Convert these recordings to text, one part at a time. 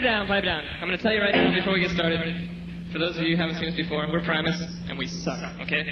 down, pipe down. I'm going to tell you right now before we get started. For those of you who haven't seen us before, we're Primus, and we suck, okay?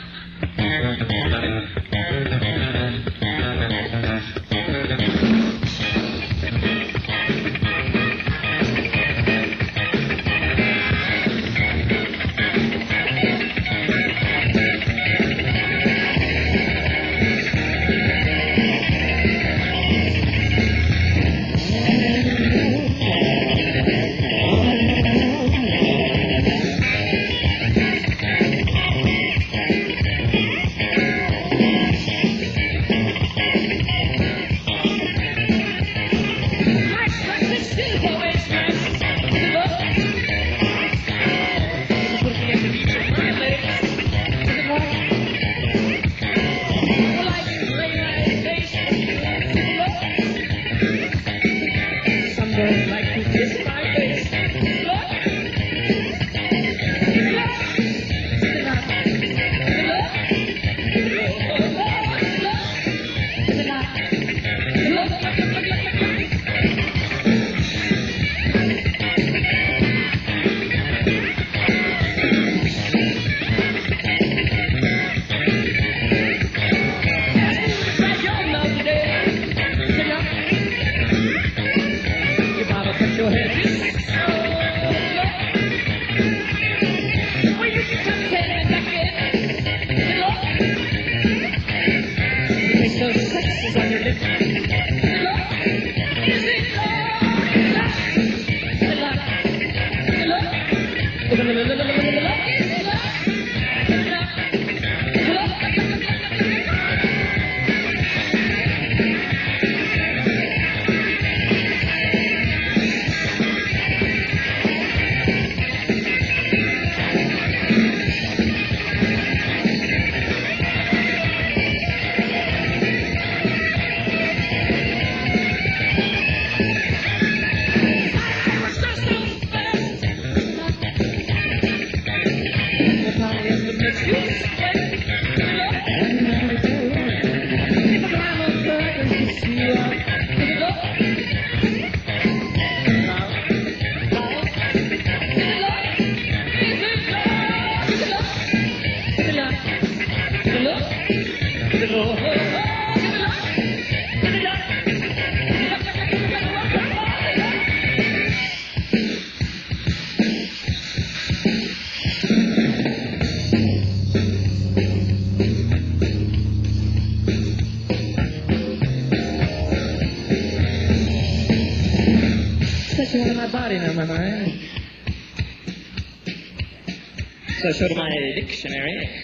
So I showed her my dictionary.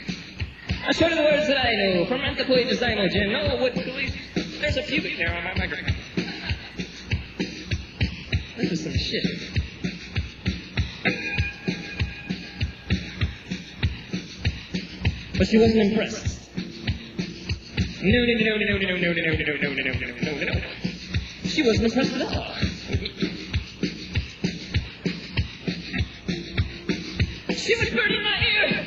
I showed her the words that I know. From anthropoid to zymogen, no wood police. There's a pubic hair on my microphone. This is some shit. But she wasn't impressed. No. She wasn't impressed at all. She was burning my ear.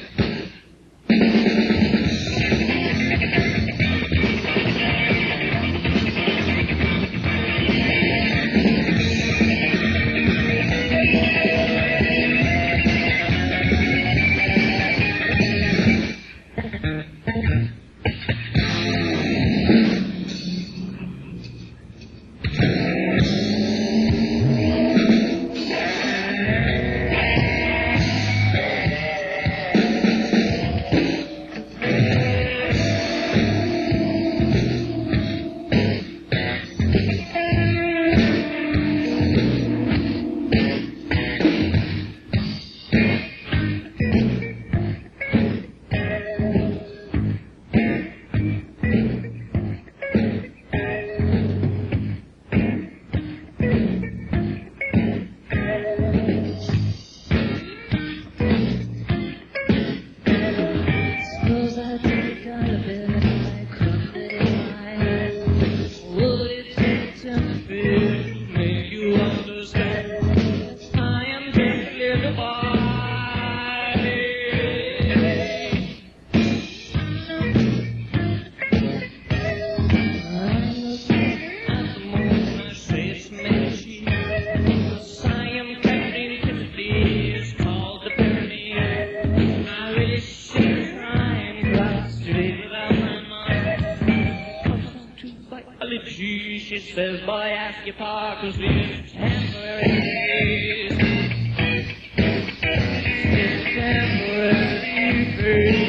says, boy, ask your pa, 'cause we're temporary. It's temporary.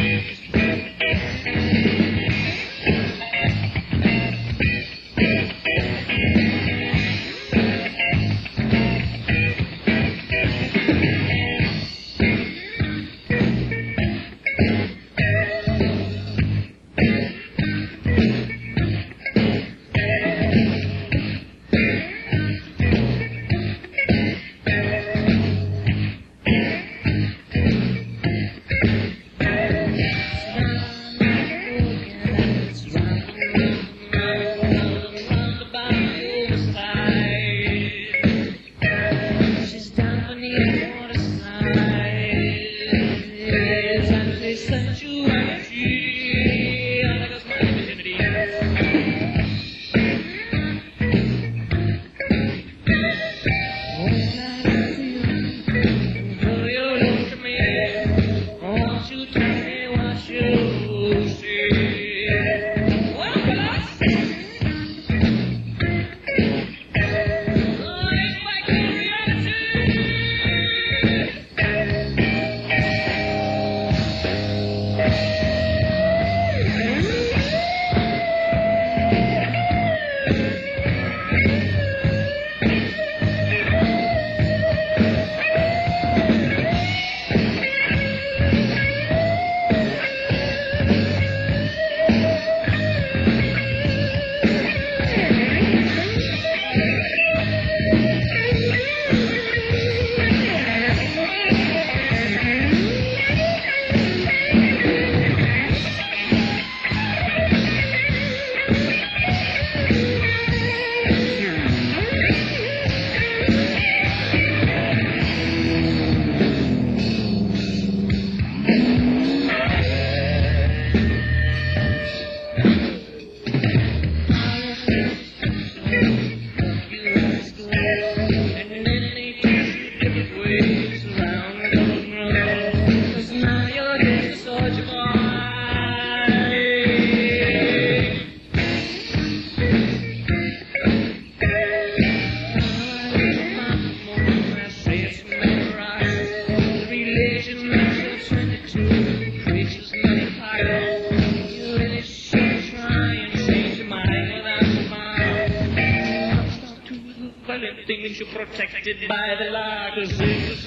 Things you're protected by the law, 'cause it's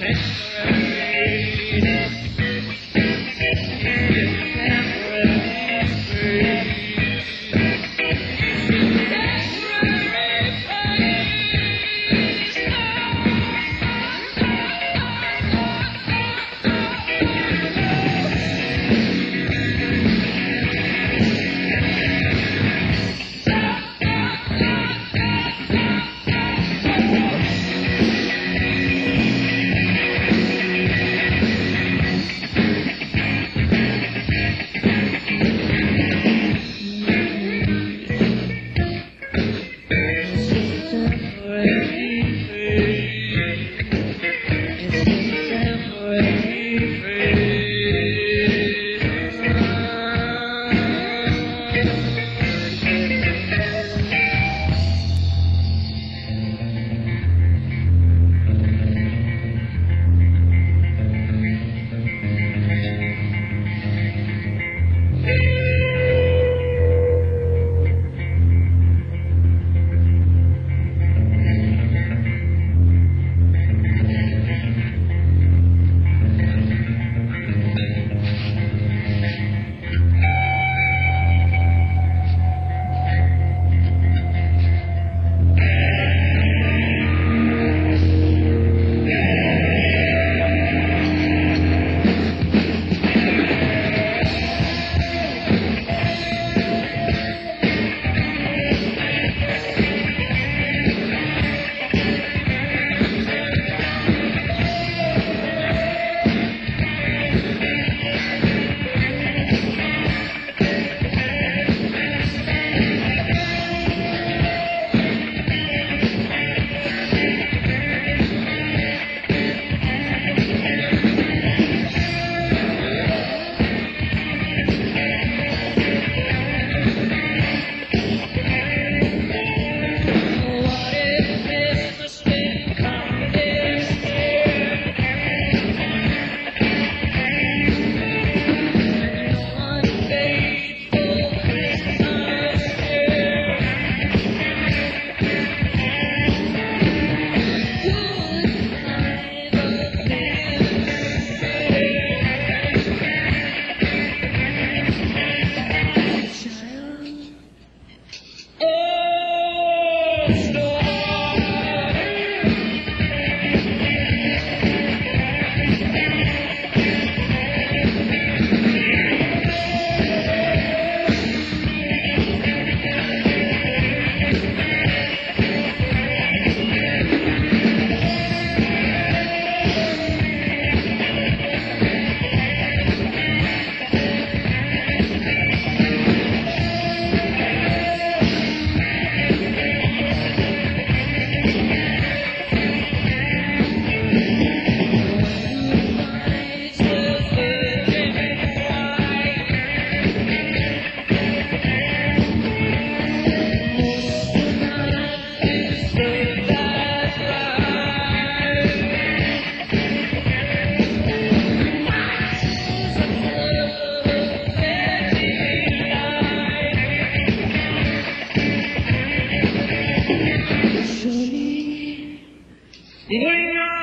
temporary. Bring on!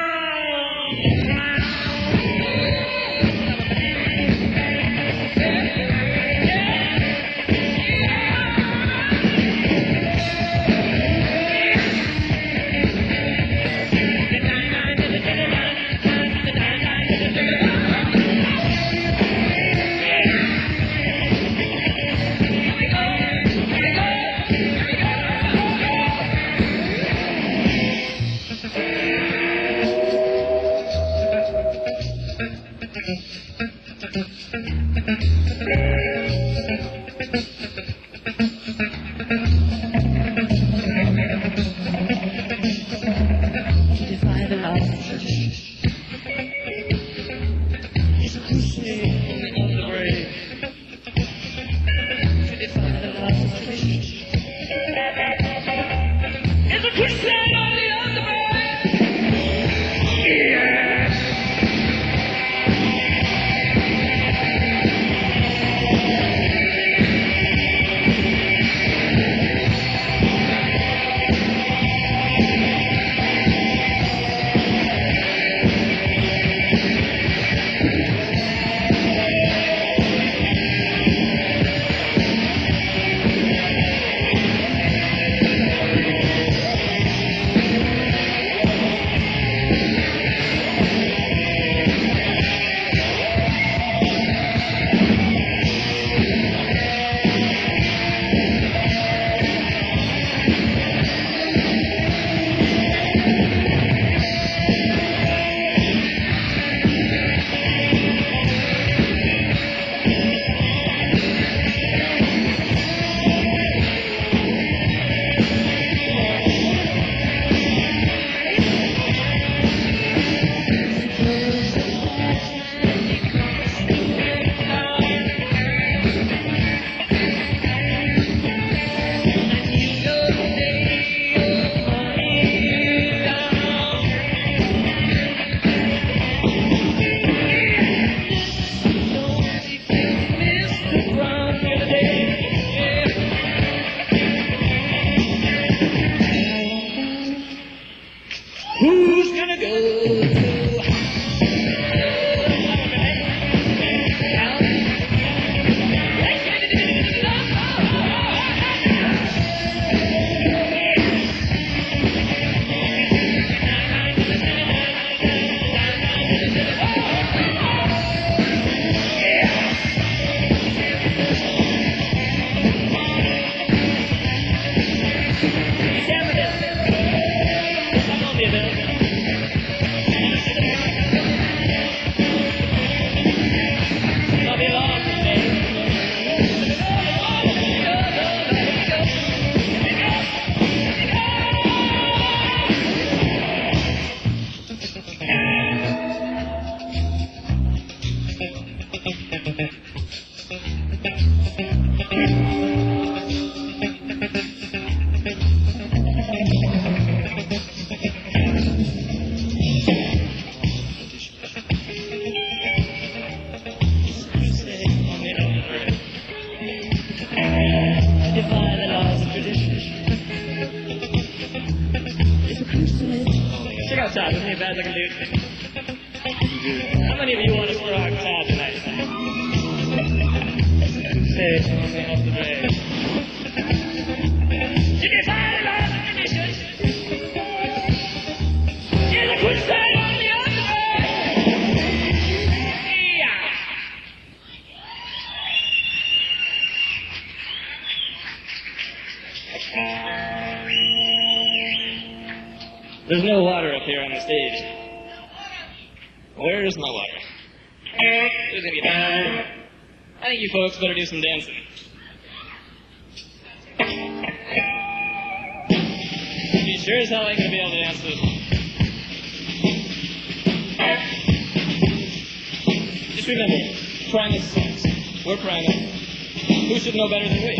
Who's gonna go? Check out Todd. Isn't he a bad looking dude? How many of you want to throw out Todd tonight? Say, off the bag. You can find a lot of conditions. Here's a quick side on the other way. Yeah. There's no water up here on the stage. Where's my water? There's any time. I think you folks better do some dancing. You sure as hell ain't gonna be able to dance this one. Just remember, Primus sucks. We're Primus. Who should know better than we?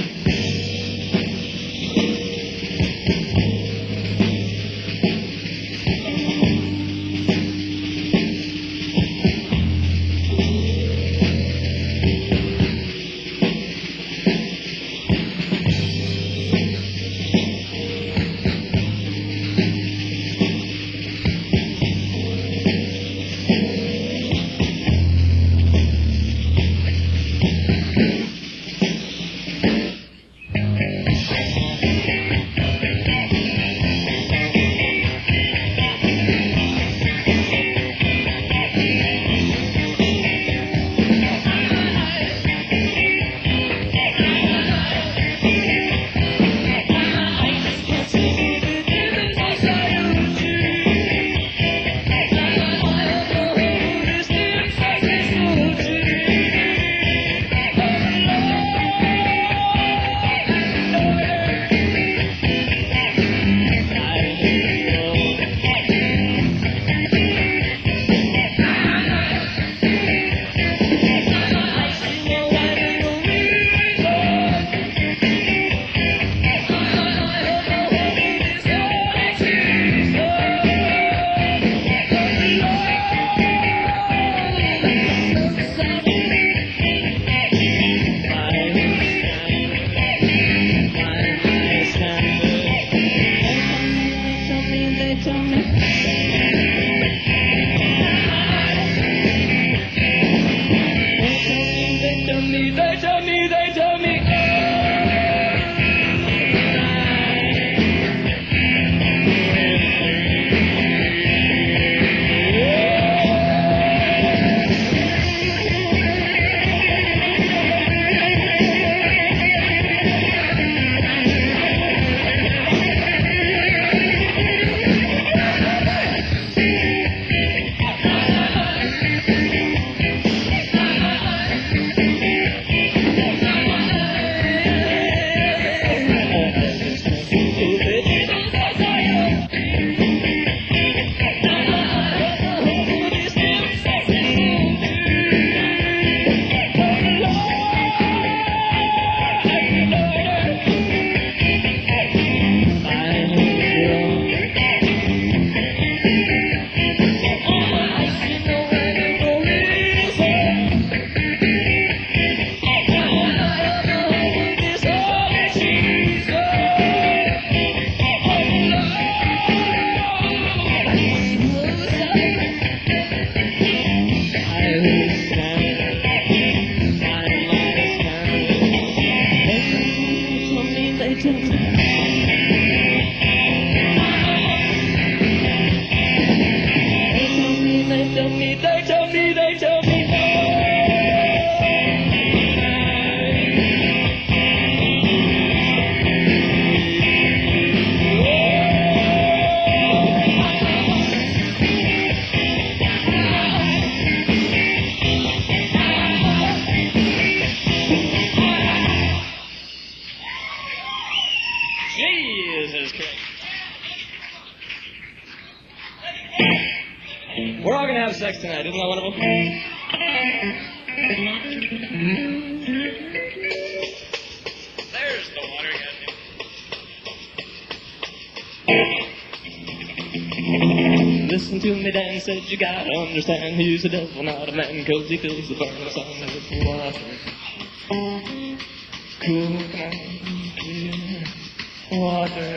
We're all gonna have sex tonight. Isn't that wonderful? There's the water again. Listen to me, Dan said you gotta understand he's the devil, not a man, 'cause he fills the burning sun with water. Cool, come on, clear water.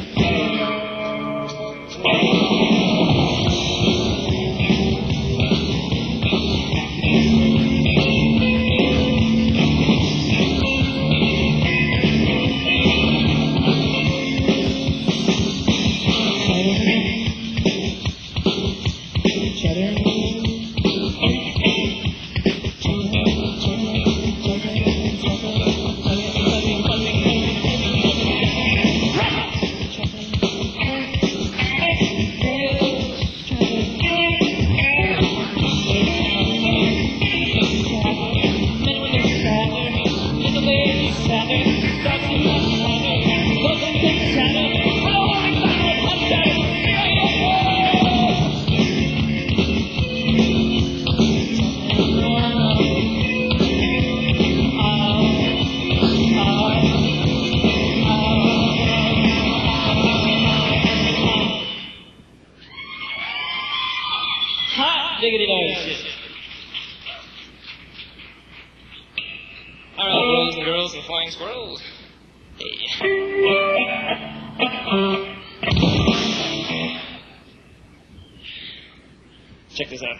Hot diggity dog shit. All right, boys and girls and flying squirrels. Hey. Check this out.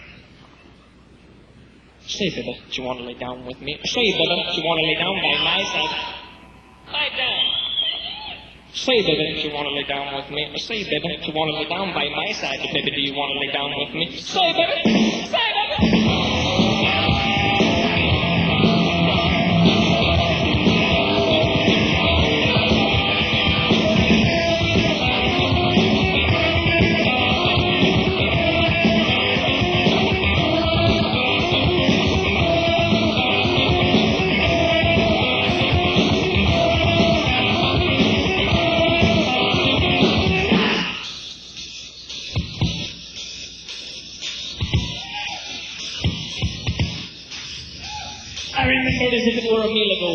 Say, baby, do you want to lay down with me? Say, baby, do you want to lay down by my side? Lie down. Say, baby, do you want to lay down with me? Say, baby, do you want to lay down by my side? Baby, do you want to lay down with me? Say, baby. Say, baby. I remember it as if it were a meal ago.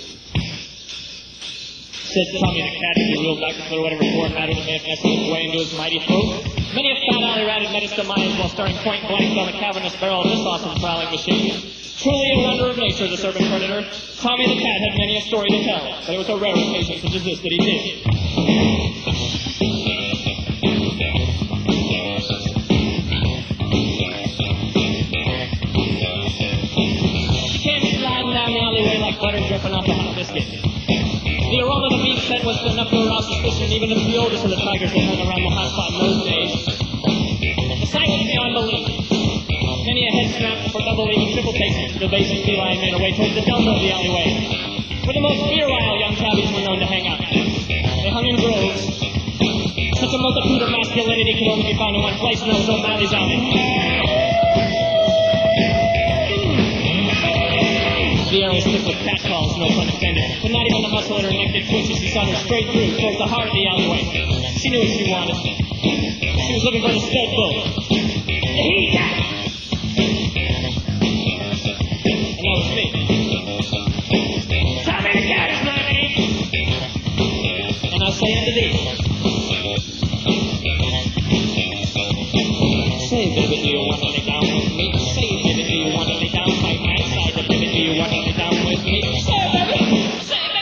Said Tommy the cat as he reeled back to throw whatever foreign matter that may have nestled its way into his mighty throat. Many a fat alley rat had met its demise while staring point blank down the cavernous barrel of this awesome prowling machine. Truly a wonder of nature, this urban predator. Tommy the cat had many a story to tell, but it was a rare occasion such as this that he did. Butter dripping off the hot biscuit. The aroma of the meat scent was enough to arouse suspicion, even if the oldest of the tigers that hung around the hot spot in those days. The sight was beyond belief. Many a head snap for double, even triple takes the basic feline made away towards the delta of the alleyway, where the most virile young tabbies were known to hang out. They hung in groves. Such a multitude of masculinity could only be found in one place, and that was O'Malley's Alley. The air was thick with catcalls, no pun intended, but not even the muscle in her neck did twitch as she saw her straight through towards the heart of the alleyway. She knew what she wanted. She was looking for the stud bull. And that was me. Tommy the cat is my name. And I say unto thee, say, baby, do you want to lay down with me? Say, baby, do you want to lay down by my side? Baby, do you want to lay down with me? Say, baby! Say, baby!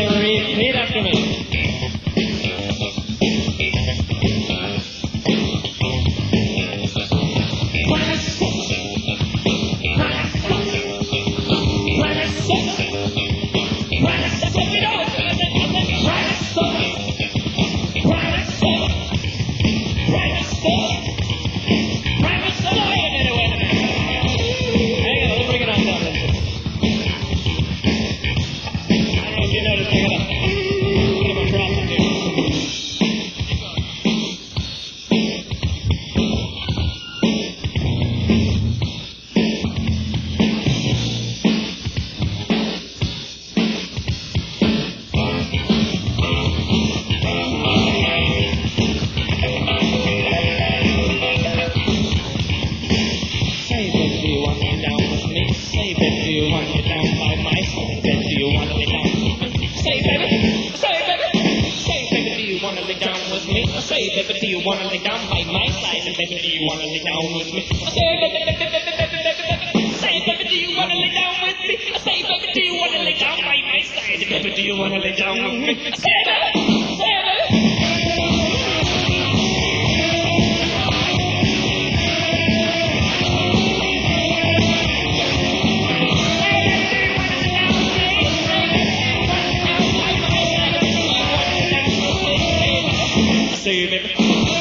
Repeat after me. Say, baby, do you wanna lay down by my side? And baby, do you wanna lay down with me? Say, baby, do you wanna lay down with me? Say, baby, do you wanna lay down by my side? And baby, do you wanna lay down with me? Say, baby, say, baby. Say, baby.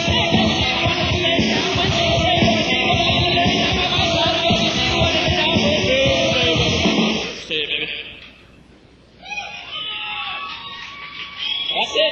That's it.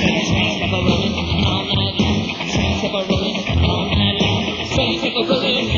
All night long,